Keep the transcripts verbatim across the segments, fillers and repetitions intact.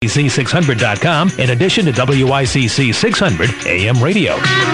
C six hundred dot com, in addition to W I C C six hundred A M radio.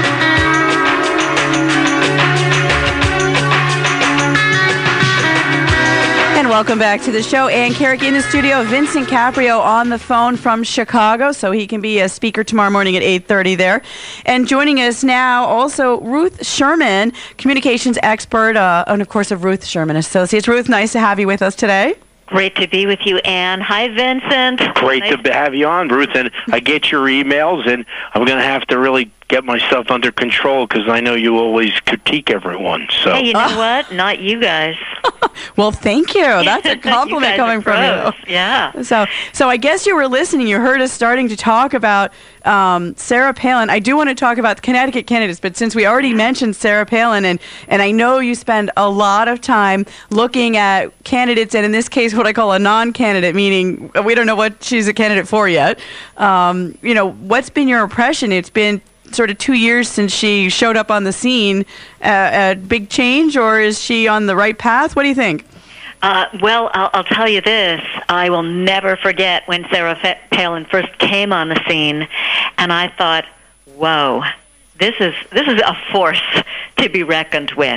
Welcome back to the show. Ann Carrick in the studio. Vincent Caprio on the phone from Chicago, so he can be a speaker tomorrow morning at eight thirty there. And joining us now also Ruth Sherman, communications expert, uh, and of course of Ruth Sherman Associates. Ruth, nice to have you with us today. Great to be with you, Ann. Hi, Vincent. Great nice to have you on, Ruth. And I get your emails, and I'm going to have to really get myself under control because I know you always critique everyone. So. Hey, you know oh. what? Not you guys. Well, thank you. That's a compliment coming from you. Yeah. So, so I guess you were listening. You heard us starting to talk about um, Sarah Palin. I do want to talk about the Connecticut candidates, but since we already mentioned Sarah Palin, and, and I know you spend a lot of time looking at candidates, and in this case, what I call a non-candidate, meaning we don't know what she's a candidate for yet. Um, you know, what's been your impression? It's been sort of two years since she showed up on the scene. Uh, a big change, or is she on the right path? What do you think? Uh, well, I'll, I'll tell you this. I will never forget when Sarah Palin first came on the scene, and I thought, whoa, this is this is a force to be reckoned with.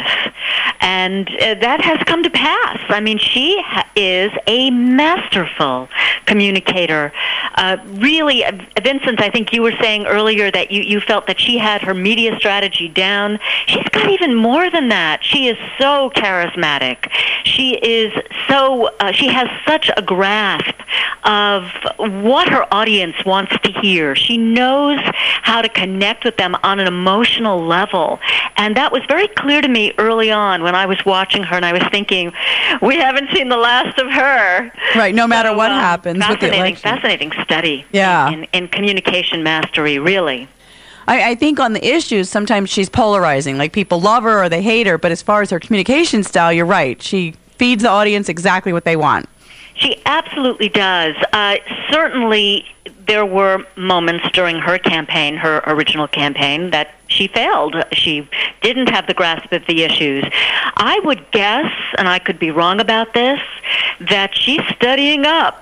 And uh, that has come to pass. I mean, she ha- is a masterful communicator. Uh, really, uh, Vincent, I think you were saying earlier that you, you felt that she had her media strategy down. She's got even more than that. She is so charismatic. She is so, uh, she has such a grasp of what her audience wants to hear. She knows how to connect with them on an emotional level. And that was very clear to me early on when I was watching her, and I was thinking, we haven't seen the last of her. Right, no matter so, what uh, happens with the election. Fascinating study yeah. in, in communication mastery, really. I, I think on the issues, sometimes she's polarizing. Like, people love her or they hate her, but as far as her communication style, you're right. She feeds the audience exactly what they want. She absolutely does. Uh, certainly, there were moments during her campaign, her original campaign, that she failed. She didn't have the grasp of the issues. I would guess, and I could be wrong about this, that she's studying up.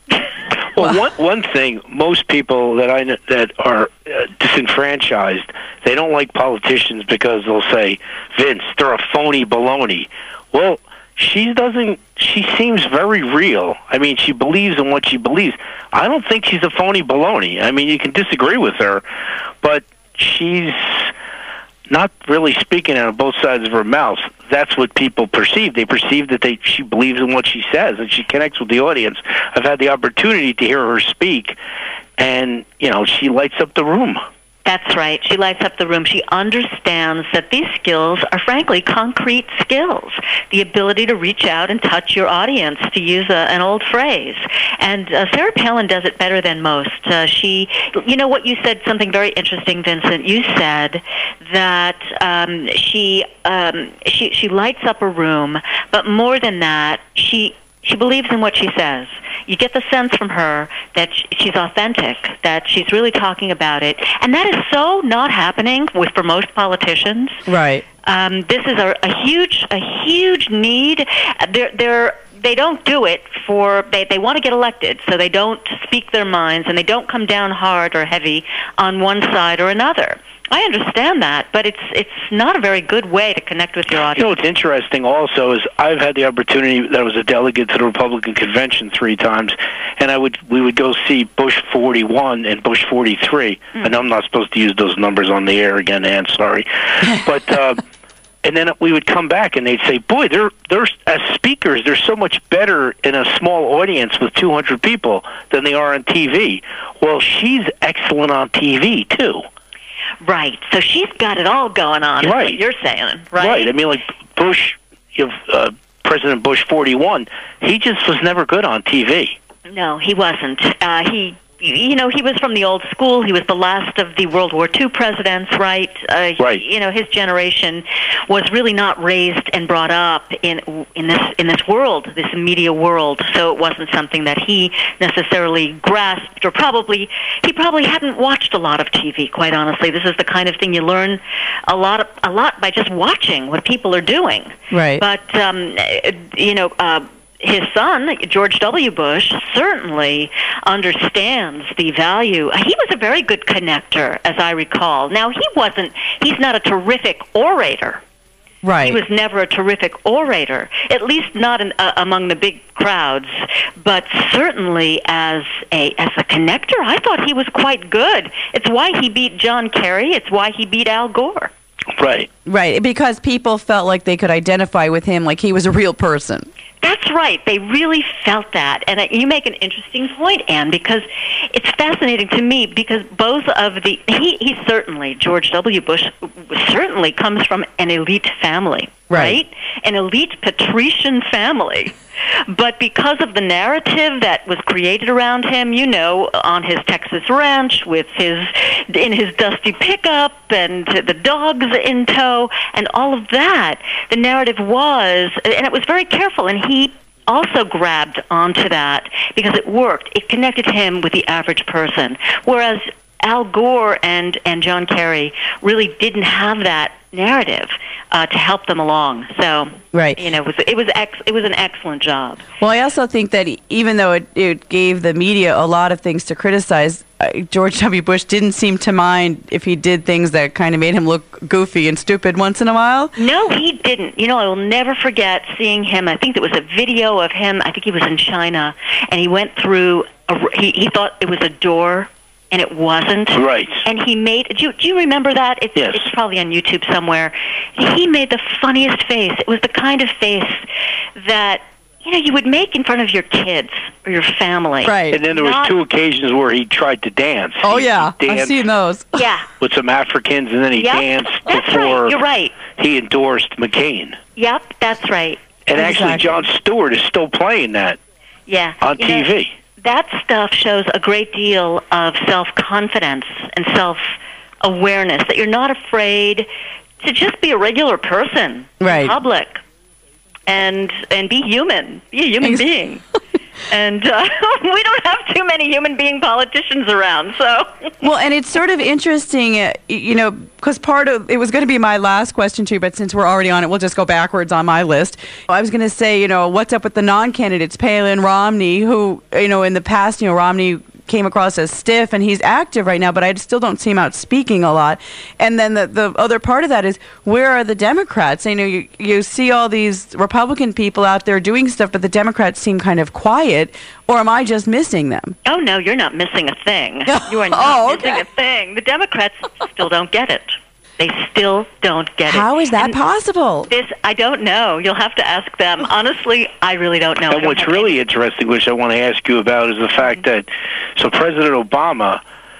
Well, one one thing, most people that I know that are uh, disenfranchised, they don't like politicians because they'll say, Vince, they're a phony baloney. Well, she doesn't, she seems very real. I mean, she believes in what she believes. I don't think she's a phony baloney. I mean, you can disagree with her, but she's not really speaking out of both sides of her mouth. That's what people perceive. They perceive that they she believes in what she says, and she connects with the audience. I've had the opportunity to hear her speak, and, you know, she lights up the room. That's right. She lights up the room. She understands that these skills are, frankly, concrete skills. The ability to reach out and touch your audience, to use a, an old phrase. And uh, Sarah Palin does it better than most. Uh, she, you know what, you said something very interesting, Vincent. You said that um, she, um, she she lights up a room, but more than that, she she believes in what she says. You get the sense from her that she's authentic, that she's really talking about it. And that is so not happening with for most politicians. Right. Um, this is a, a huge a huge need. They're, they're, they don't do it for, they, they want to get elected, so they don't speak their minds, and they don't come down hard or heavy on one side or another. I understand that, but it's it's not a very good way to connect with your audience. You know what's interesting also is I've had the opportunity that I was a delegate to the Republican convention three times, and I would we would go see Bush forty-one and Bush forty-three. Mm. I know I'm not supposed to use those numbers on the air again, Ann, sorry. But uh, and then we would come back and they'd say, boy, they're they're as speakers, they're so much better in a small audience with two hundred people than they are on T V. Well, she's excellent on T V too. Right. So she's got it all going on, right. is what you're saying, right? Right. I mean, like Bush, you have, uh, President Bush forty-one, he just was never good on T V. No, he wasn't. Uh, he, you know, he was from the old school. He was the last of the World War Two presidents, right? Uh, right. You know, his generation was really not raised and brought up in in this in this world, this media world. So it wasn't something that he necessarily grasped, or probably he probably hadn't watched a lot of T V. Quite honestly, this is the kind of thing you learn a lot of, a lot by just watching what people are doing. Right. But um, you know. Uh, his son, George W. Bush, certainly understands the value. He was a very good connector, as I recall. Now, he wasn't, he's not a terrific orator. Right. He was never a terrific orator, at least not in, uh, among the big crowds, but certainly as a as a connector, I thought he was quite good. It's why he beat John Kerry. It's why he beat Al Gore. Right. Right, because people felt like they could identify with him like he was a real person. That's right. They really felt that. And uh, you make an interesting point, Anne, because it's fascinating to me because both of the... He, he certainly, George W. Bush, certainly comes from an elite family, right? right? An elite patrician family. But because of the narrative that was created around him, you know, on his Texas ranch with his in his dusty pickup and the dogs in tow and all of that, the narrative was, and it was very careful, and he also grabbed onto that because it worked. It connected him with the average person, whereas Al Gore and, and John Kerry really didn't have that narrative uh, to help them along. So, right. you know, it was it was ex- it was an excellent job. Well, I also think that even though it, it gave the media a lot of things to criticize, uh, George W. Bush didn't seem to mind if he did things that kind of made him look goofy and stupid once in a while. No, he didn't. You know, I will never forget seeing him. I think there was a video of him. I think he was in China, and he went through. A, he he thought it was a door. And it wasn't. Right. And he made, do you, do you remember that? It's, yes. It's probably on YouTube somewhere. He made the funniest face. It was the kind of face that, you know, you would make in front of your kids or your family. Right. And then there was Not, two occasions where he tried to dance. Oh, he, yeah. he I've seen those. Yeah. with some Africans, and then he Yep. danced That's before right. You're right. he endorsed McCain. Yep, that's right. And Exactly. actually, Jon Stewart is still playing that Yeah. on You T know, V. that stuff shows a great deal of self-confidence and self-awareness, that you're not afraid to just be a regular person Right. in public and and be human, be a human Ex- being. And uh, we don't have too many human being politicians around, so... Well, and it's sort of interesting, uh, you know, because part of it was going to be my last question to you, but since we're already on it, we'll just go backwards on my list. I was going to say, you know, what's up with the non-candidates, Palin, Romney, who, you know, in the past, you know, Romney came across as stiff, and he's active right now, but I still don't see him out speaking a lot. And then the, the other part of that is, where are the Democrats? You know, you, you see all these Republican people out there doing stuff, but the Democrats seem kind of quiet, or am I just missing them? Oh, no, you're not missing a thing. You are not Oh, okay. missing a thing. The Democrats still don't get it. They still don't get it. How is that And possible? This, I don't know. You'll have to ask them. Honestly, I really don't know. I And don't what's have really any- interesting, which I want to ask you about, is the fact that so President Obama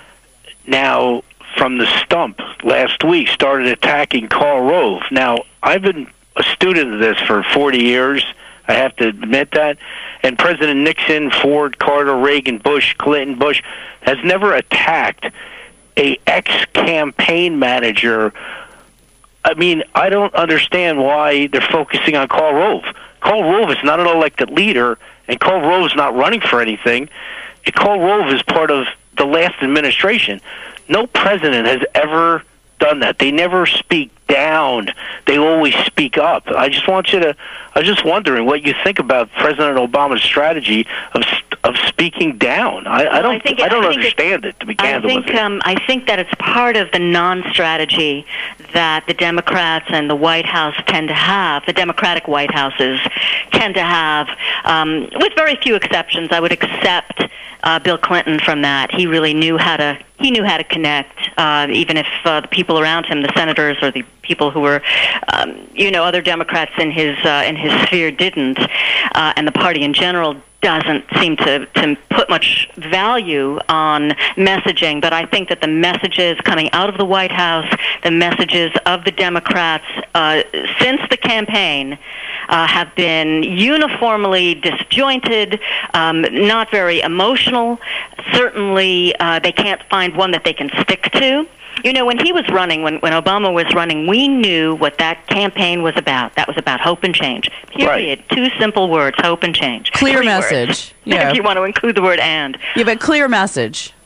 now, from the stump last week, started attacking Karl Rove. Now, I've been a student of this for forty years. I have to admit that. And President Nixon, Ford, Carter, Reagan, Bush, Clinton, Bush has never attacked a ex-campaign manager. I mean, I don't understand why they're focusing on Karl Rove. Karl Rove is not an elected leader, and Karl Rove is not running for anything. And Karl Rove is part of the last administration. No president has ever done that. They never speak down. They always speak up. I just want you to, I was just wondering what you think about President Obama's strategy of of speaking down. I, I don't, I think- I don't I think understand it, to be I candid think with you. um, I think that it's part of the non-strategy that the Democrats and the White House tend to have. The Democratic White Houses tend to have, um, with very few exceptions. I would accept uh, Bill Clinton from that. He really knew how to. He knew how to connect, uh, even if uh, the people around him, the senators or the people who were, um, you know, other Democrats in his uh, in his sphere didn't, uh, and the party in general doesn't seem to, to put much value on messaging. But I think that the messages coming out of the White House, the messages of the Democrats uh, since the campaign uh, have been uniformly disjointed, um, not very emotional. Certainly, uh, they can't find one that they can stick to. You know, when he was running, when, when Obama was running, we knew what that campaign was about. That was about hope and change. Period. Right. Two simple words, hope and change. Clear Three message. words, Yeah. if you want to include the word and. Yeah, but clear message.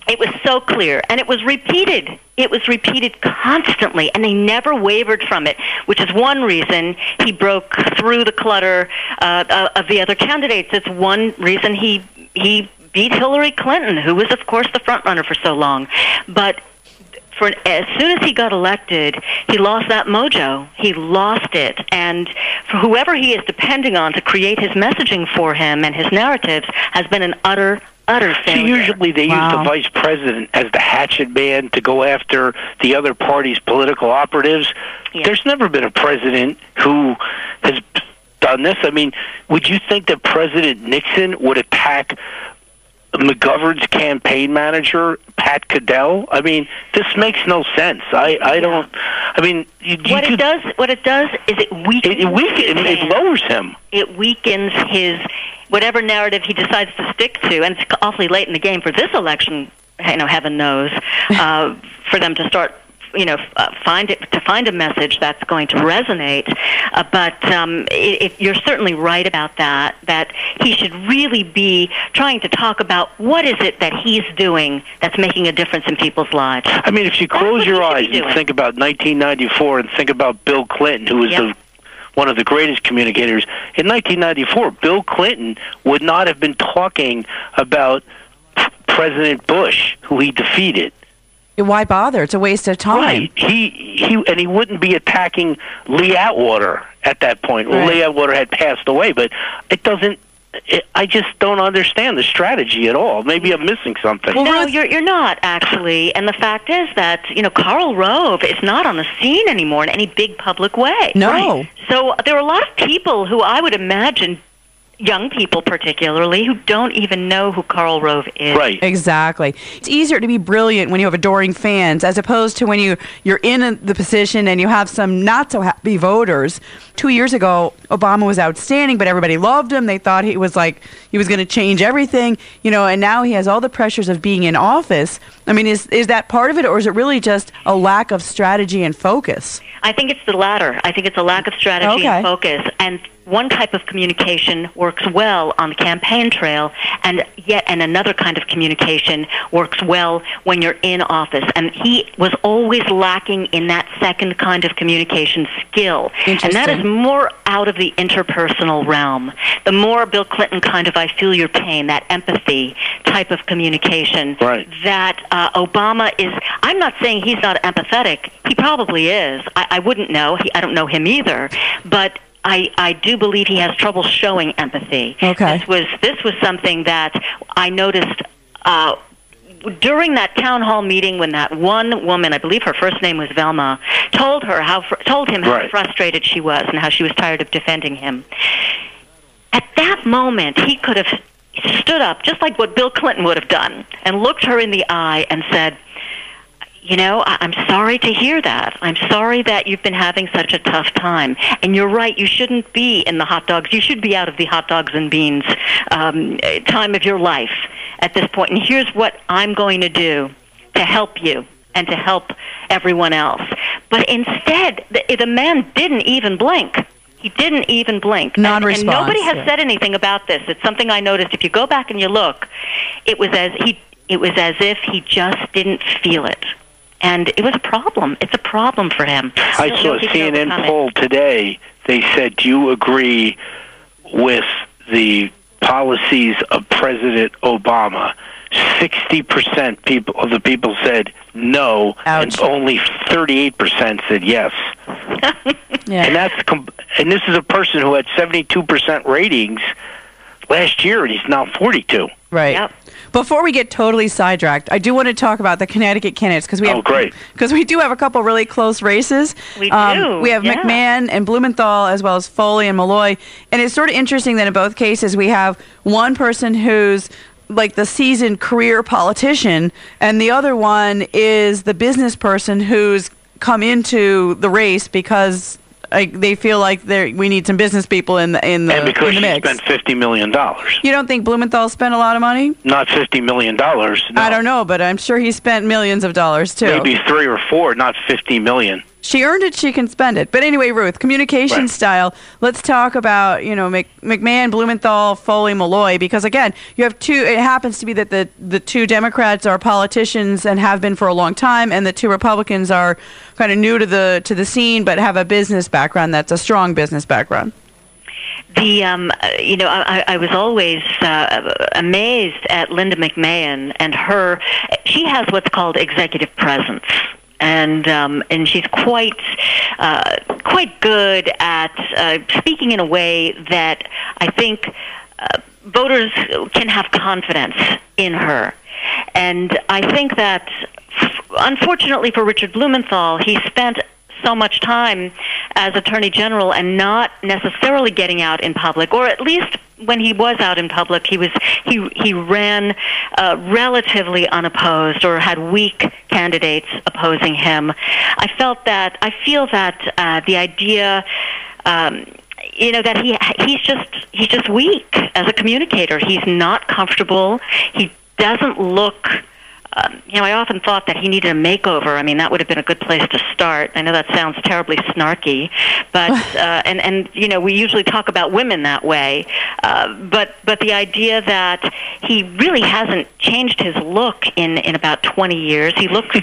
It was so clear, and it was repeated. It was repeated constantly, and they never wavered from it, which is one reason he broke through the clutter uh, of the other candidates. It's one reason he he beat Hillary Clinton, who was, of course, the front runner for so long. But for as soon as he got elected, he lost that mojo. He lost it, and for whoever he is depending on to create his messaging for him and his narratives has been an utter utter failure. So usually they Wow. use the vice president as the hatchet man to go after the other party's political operatives. Yeah. There's never been a president who has done this. I mean, would you think that President Nixon would attack McGovern's campaign manager, Pat Caddell? I mean, this makes no sense. I, I don't. I mean, you, you What it could- does, what it does, is it weakens. It, it, weaken- it, it lowers him. It weakens his whatever narrative he decides to stick to, and it's awfully late in the game for this election. You know, heaven knows, uh, for them to start. You know, uh, find it to find a message that's going to resonate. Uh, but um, it, it, you're certainly right about that. That he should really be trying to talk about what is it that he's doing that's making a difference in people's lives. I mean, if you That's close what your he should eyes be and doing. think about nineteen ninety-four and think about Bill Clinton, who was Yep. the one of the greatest communicators. In nineteen ninety-four, Bill Clinton would not have been talking about President Bush, who he defeated. Why bother? It's a waste of time. Right. He he and he wouldn't be attacking Lee Atwater at that point. Well, Right. Lee Atwater had passed away, but it doesn't. It, I just don't understand the strategy at all. Maybe I'm missing something. Well, No, Ruth- you're you're not actually. And the fact is that you know Karl Rove is not on the scene anymore in any big public way. No. Right. So there are a lot of people who I would imagine, young people particularly, who don't even know who Karl Rove is. Right. Exactly. It's easier to be brilliant when you have adoring fans as opposed to when you, you're in a, the position and you have some not so happy voters. Two years ago, Obama was outstanding, but everybody loved him. They thought he was like, he was going to change everything, you know, and now he has all the pressures of being in office. I mean, is, is that part of it, or is it really just a lack of strategy and focus? I think it's the latter. I think it's a lack of strategy Okay. and focus. And one type of communication works well on the campaign trail, and yet and another kind of communication works well when you're in office. And he was always lacking in that second kind of communication skill. And that is Interesting. more out of the interpersonal realm. The more Bill Clinton kind of I feel your pain, that empathy type of communication. Right. That uh, Obama is, I'm not saying he's not empathetic. He probably is. I, I wouldn't know. He, I don't know him either. But I, I do believe he has trouble showing empathy. Okay. This was this was something that I noticed uh, during that town hall meeting when that one woman, I believe her first name was Velma, told her how fr- told him how Right. frustrated she was and how she was tired of defending him. At that moment, he could have stood up just like what Bill Clinton would have done and looked her in the eye and said, you know, I- I'm sorry to hear that. I'm sorry that you've been having such a tough time. And you're right, you shouldn't be in the hot dogs. You should be out of the hot dogs and beans um, time of your life at this point. And here's what I'm going to do to help you and to help everyone else. But instead, the, the man didn't even blink. He didn't even blink. And, and Non-response, nobody has yeah. said anything about this. It's something I noticed. If you go back and you look, it was as he it was as if he just didn't feel it. And it was a problem. It's a problem for him. I He'll- saw he'll a keep C N N overcoming. poll today. They said, do you agree with the policies of President Obama? sixty percent people of the people said no, Ouch. and only thirty-eight percent said yes. Yeah. And that's com- and this is a person who had seventy-two percent ratings last year, and he's now forty-two. Right. Yep. Before we get totally sidetracked, I do want to talk about the Connecticut candidates because we have Oh, great. because we do have a couple really close races. We Um, do, we have yeah. McMahon and Blumenthal as well as Foley and Malloy, and it's sort of interesting that in both cases we have one person who's like the seasoned career politician, and the other one is the business person who's come into the race because like, they feel like they we need some business people in the in the, And because in the she mix. spent fifty million dollars. You don't think Blumenthal spent a lot of money? Not fifty million dollars. No. I don't know, but I'm sure he spent millions of dollars too. Maybe three or four, not fifty million. she earned it, she can spend it. But anyway, Ruth, communication Right. style. Let's talk about, you know, Mc, McMahon, Blumenthal, Foley, Malloy, because again, you have two. It happens to be that the the two Democrats are politicians and have been for a long time, and the two Republicans are kind of new to the to the scene, but have a business background that's a strong business background. The um, uh, you know, I, I was always uh, amazed at Linda McMahon and her. She has what's called executive presence, and um, and she's quite uh, quite good at uh, speaking in a way that I think uh, voters can have confidence in her. And I think that, unfortunately for Richard Blumenthal, he spent so much time as Attorney General and not necessarily getting out in public, or at least when he was out in public, he was he he ran uh, relatively unopposed or had weak candidates opposing him. I felt that I feel that uh, the idea. Um, You know that he he's just he's just weak as a communicator. He's not comfortable. He doesn't look. Um, you know, I often thought that he needed a makeover. I mean, that would have been a good place to start. I know that sounds terribly snarky, but uh, and and you know, we usually talk about women that way. Uh, but but the idea that he really hasn't changed his look in in about twenty years. He looks.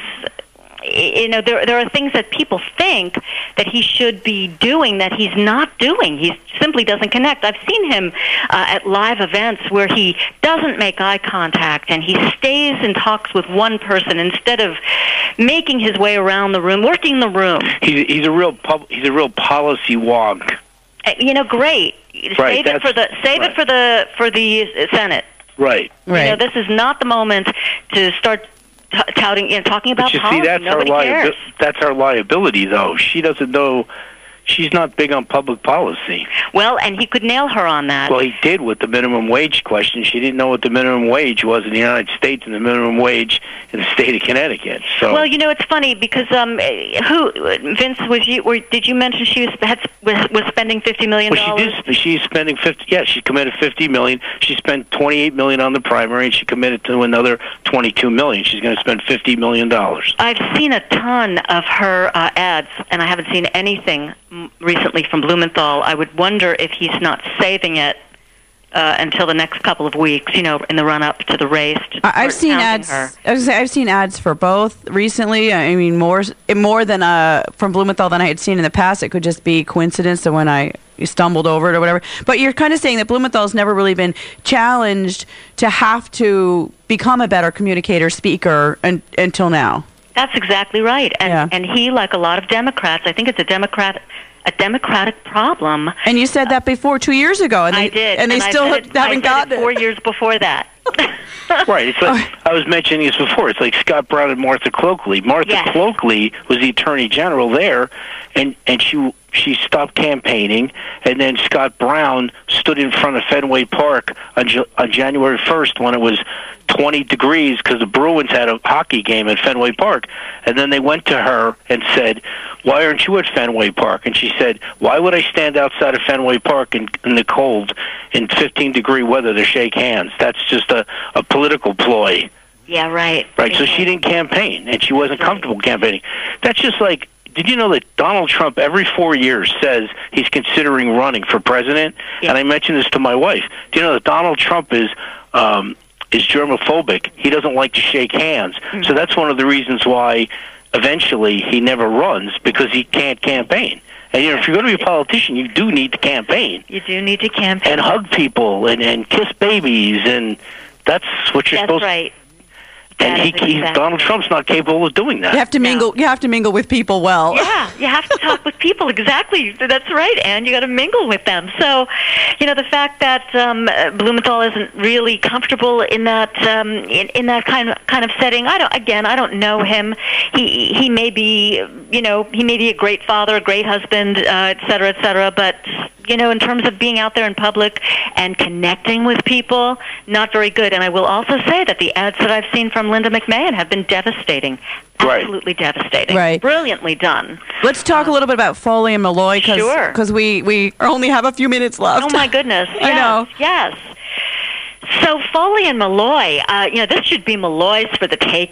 You know, there there are things that people think that he should be doing that he's not doing. He simply doesn't connect. I've seen him uh, at live events where he doesn't make eye contact and he stays and talks with one person instead of making his way around the room, working the room. He's he's a real pub, he's a real policy wog. Uh, you know, great. Right, save it for the save right. it for the for the Senate. Right. Right. You know, this is not the moment to start T- touting, you know, talking about But you policy. see, that's Nobody our cares. liability. That's our liability, though. She doesn't know. She's not big on public policy. Well, and he could nail her on that. Well, he did with the minimum wage question. She didn't know what the minimum wage was in the United States and the minimum wage in the state of Connecticut. So, well, you know, it's funny because um, who Vince was you? Or did you mention she was had, was, was spending fifty million well, dollars? she did. She's spending fifty. Yeah, she committed fifty million. She spent twenty-eight million on the primary, and she committed to another twenty-two million. She's going to spend fifty million dollars. I've seen a ton of her uh, ads, and I haven't seen anything recently from Blumenthal. I would wonder if he's not saving it uh, until the next couple of weeks, you know, in the run-up to the race. To I- I've seen counting ads. her. I was gonna say, I've seen ads for both recently. I mean, more more than uh, from Blumenthal than I had seen in the past. It could just be coincidence that when I stumbled over it or whatever. But you're kind of saying that Blumenthal's never really been challenged to have to become a better communicator, speaker, un- until now. That's exactly right. And Yeah. and he, like a lot of Democrats, I think it's a Democrat a democratic problem. And you said that before two years ago, and they, I did, and they I still said it- haven't I said gotten it four it. years before that. Right. It's like I was mentioning this before. It's like Scott Brown and Martha Cloakley. Martha Yes. Cloakley was the attorney general there, and and she she stopped campaigning, and then Scott Brown stood in front of Fenway Park on, Ju- on January first when it was twenty degrees because the Bruins had a hockey game at Fenway Park, and then they went to her and said, "Why aren't you at Fenway Park?" And she said, "Why would I stand outside of Fenway Park in, in the cold in fifteen degree weather to shake hands? That's just a, a political ploy." Yeah, right. Right, so she didn't campaign, and she wasn't comfortable campaigning. That's just like, did you know that Donald Trump every four years says he's considering running for president? Yeah. And I mentioned this to my wife. Do you know that Donald Trump is um, is germophobic? He doesn't like to shake hands. Mm-hmm. So that's one of the reasons why eventually he never runs, because he can't campaign. And, you know, if you're going to be a politician, you do need to campaign. You do need to campaign. And hug people and, and kiss babies, and that's what you're That's supposed right. to. And he, That is he, exactly. Donald Trump's not capable of doing that. You have to mingle. You have to mingle with people well. Yeah, you have to talk with people. Exactly. That's right, Anne. You got to mingle with them. So, you know, the fact that um, Blumenthal isn't really comfortable in that um, in, in that kind of kind of setting. I don't. Again, I don't know him. He he may be, you know, he may be a great father, a great husband, uh, et cetera, et cetera. But you know, in terms of being out there in public and connecting with people, not very good. And I will also say that the ads that I've seen from Linda McMahon have been devastating. Right. Absolutely devastating. Right. Brilliantly done. Let's talk a little bit about Foley and Malloy, because Sure. we, we only have a few minutes left. Oh, my goodness. Yes, I know. Yes. So Foley and Malloy, uh, you know, this should be Malloy's for the taking.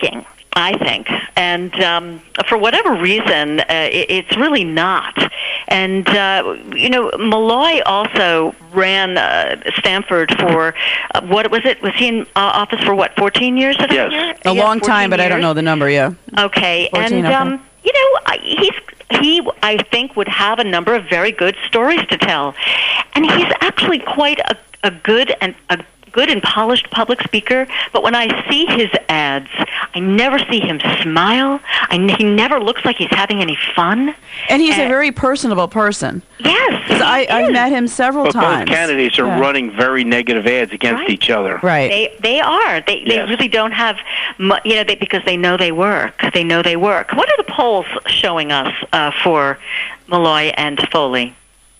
I think. And um, for whatever reason, uh, it, it's really not. And, uh, you know, Malloy also ran uh, Stanford for, uh, what was it? Was he in uh, office for, what, fourteen years? Did Yes. I hear? A Yeah, long time, but years. I don't know the number, yeah. Okay. fourteen, And, okay. um, you know, I- he's he, I think, would have a number of very good stories to tell. And he's actually quite a, a good and a good and polished public speaker, but when I see his ads, I never see him smile. I n- he never looks like he's having any fun. And he's Uh, a very personable person. Yes, 'Cause I, he I've is. met him several But times. both candidates are Yeah. running very negative ads against Right. each other. Right. They they are. They they Yes. really don't have, mu- you know, they, because they know they work. They know they work. What are the polls showing us uh, for Malloy and Foley?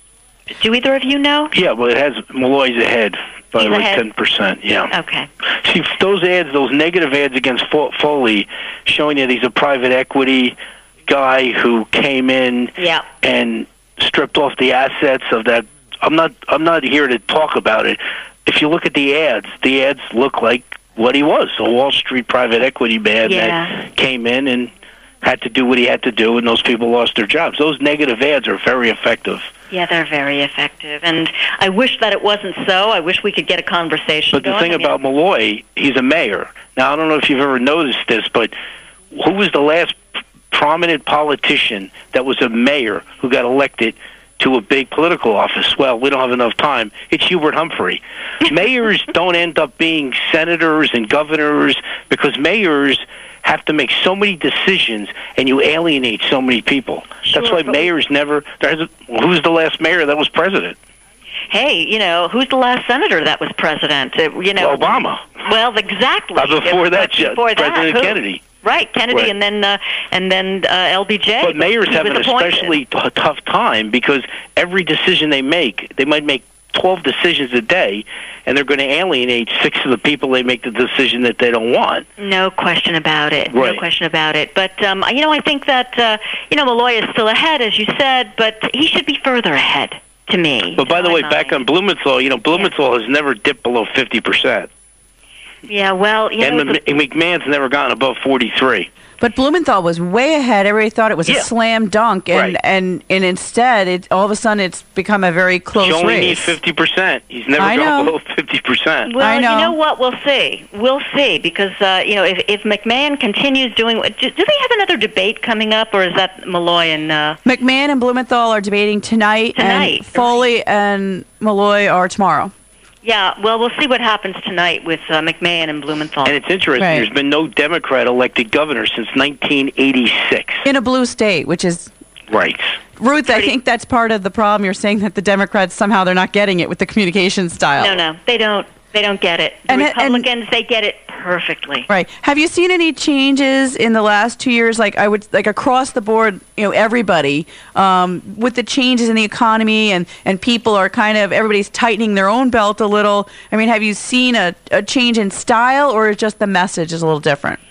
Do either of you know? Yeah, well, it has Malloy's ahead by He's like ahead? ten percent. Yeah. Okay. See, those ads, those negative ads against Fo- Foley, showing that he's a private equity guy who came in Yeah. and stripped off the assets of that. I'm not. I'm not here to talk about it. If you look at the ads, the ads look like what he was, a Wall Street private equity man Yeah. that came in and had to do what he had to do, and those people lost their jobs. Those negative ads are very effective. Yeah, they're very effective, and I wish that it wasn't so. I wish we could get a conversation But the going. thing I mean, about Malloy, he's a mayor. Now, I don't know if you've ever noticed this, but who was the last prominent politician that was a mayor who got elected to a big political office? Well, we don't have enough time. It's Hubert Humphrey. Mayors don't end up being senators and governors because mayors have to make so many decisions and you alienate so many people. That's Sure, why but- mayors never... There's a, who's the last mayor that was president? hey, you know, who's the last senator that was president? Uh, you know, Obama. Well, exactly. Uh, before But that, before that, President who? Kennedy. Right, Kennedy, Right. and then uh, and then uh, L B J. But mayors He have was an appointed. especially t- tough time because every decision they make, they might make twelve decisions a day, and they're going to alienate six of the people they make the decision that they don't want. No question about it. Right. No question about it. But um, you know, I think that uh, you know Malloy is still ahead, as you said, but he should be further ahead to me. But by in the my way, back on mind. Blumenthal, you know, Blumenthal has never dipped below fifty percent. Yeah, well, you And know, M- McMahon's never gotten above forty-three. But Blumenthal was way ahead. Everybody thought it was Yeah. a slam dunk, and, Right. and, and instead, it all of a sudden, it's become a very close He only race. needs fifty percent. He's never I gone know. below fifty percent. well, I know. you know what? We'll see. We'll see because uh, you know if if McMahon continues doing, what- do, do they have another debate coming up, or is that Malloy and? Uh, McMahon and Blumenthal are debating tonight, Tonight, and Foley and Malloy are tomorrow. yeah, well, we'll see what happens tonight with uh, McMahon and Blumenthal. And it's interesting, Right. there's been no Democrat elected governor since nineteen eighty-six. In a blue state, which is... Right. Ruth, I think that's part of the problem. You're saying that the Democrats, somehow, they're not getting it with the communication style. No, no, they don't. They don't get it. The And- and- Republicans, they get it perfectly. Right. Have you seen any changes in the last two years? Like I would, like across the board, you know, everybody um, with the changes in the economy and and people are kind of everybody's tightening their own belt a little. I mean, have you seen a, a change in style, or is just the message is a little different?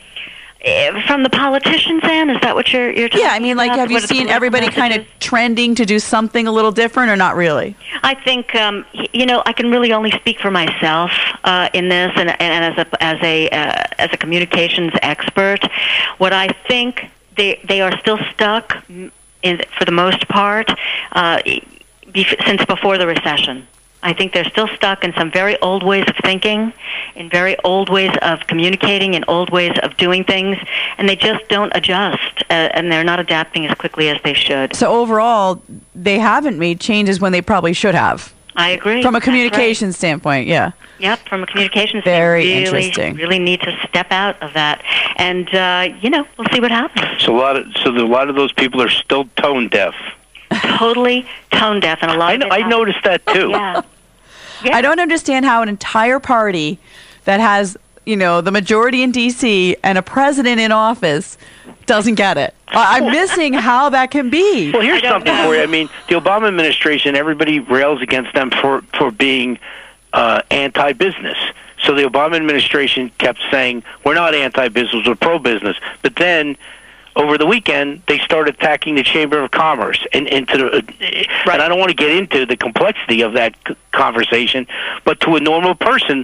Uh, From the politicians, Ann, is that what you're you're talking Yeah, I mean, like, about? have you What are the seen political everybody kind of messages? trending to do something a little different, or not really? I think um, y- you know I can really only speak for myself uh, in this, and, and as a as a uh, as a communications expert, what I think they they are still stuck in, for the most part uh, bef- since before the recession. I think they're still stuck in some very old ways of thinking, in very old ways of communicating, in old ways of doing things, and they just don't adjust, uh, and they're not adapting as quickly as they should. So overall, they haven't made changes when they probably should have. I agree. From a That's right. communication standpoint, yeah. Yep, from a communications Very standpoint, really, interesting. really need to step out of that, and uh, you know, we'll see what happens. So a lot of so the, a lot of those people are still tone deaf. Totally tone deaf, and a lot I, of know, it I has- noticed that too. Yeah. Yeah. I don't understand how an entire party that has, you know, the majority in D C and a president in office doesn't get it. I- I'm missing how that can be. Well, here's I don't something know. for you. I mean, the Obama administration, everybody rails against them for for being uh, anti-business. So the Obama administration kept saying, we're not anti-business, we're pro-business. But then, over the weekend, they started attacking the Chamber of Commerce. And, into the, and I don't want to get into the complexity of that c- conversation, but to a normal person,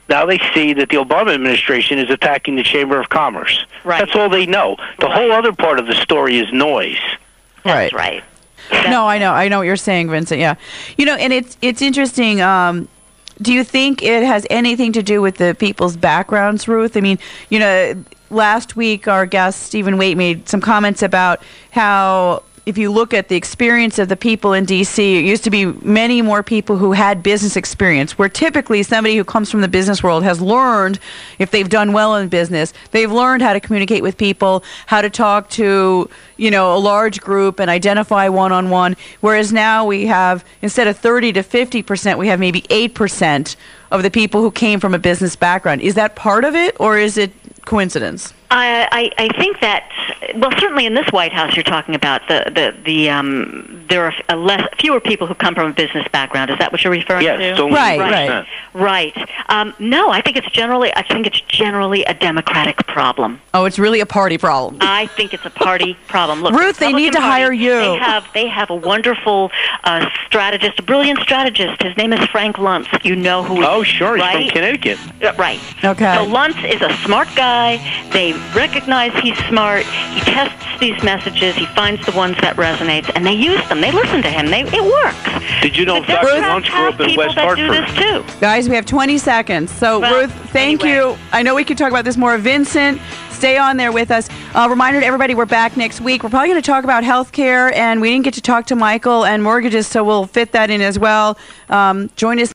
Now they see that the Obama administration is attacking the Chamber of Commerce. Right. That's all they know. The Right. whole other part of the story is noise. That's Right. right. That's No, I know. I know what you're saying, Vincent. Yeah. You know, and it's it's interesting. Um, do you think it has anything to do with the people's backgrounds, Ruth? I mean, you know, last week our guest, Stephen Waite, made some comments about how if you look at the experience of the people in D C, it used to be many more people who had business experience, where typically somebody who comes from the business world has learned, if they've done well in business, they've learned how to communicate with people, how to talk to, you know, a large group and identify one-on-one, whereas now we have, instead of thirty to fifty percent, we have maybe eight percent of the people who came from a business background. Is that part of it, or is it coincidence? I, I, I think that, well, certainly in this White House you're talking about, the, the, the um, there are a less, fewer people who come from a business background. Is that what you're referring Yes, to? it's only Right, one right. percent. Right. Um, no, I think it's generally, I think it's generally a Democratic problem. Oh, it's really a party problem. I think it's a party problem. Look, Ruth, the they need Republican to Party, hire you. They have they have a wonderful uh, strategist, a brilliant strategist. His name is Frank Luntz. You know who? he Oh, is, sure, he's right? from Connecticut. Uh, right. Okay. So Luntz is a smart guy. They recognize he's smart. He tests these messages. He finds the ones that resonate, and they use them. They listen to him. They it works. Did you know The Doctor Democrats Luntz grew have up in people West that do Hartford? this too. Guys, we have twenty seconds. So, Well, Ruth, thank anyway. you. I know we could talk about this more. Vincent, stay on there with us. Uh, reminder to everybody, we're back next week. We're probably going to talk about health care, and we didn't get to talk to Michael and mortgages, so we'll fit that in as well. Um, join us.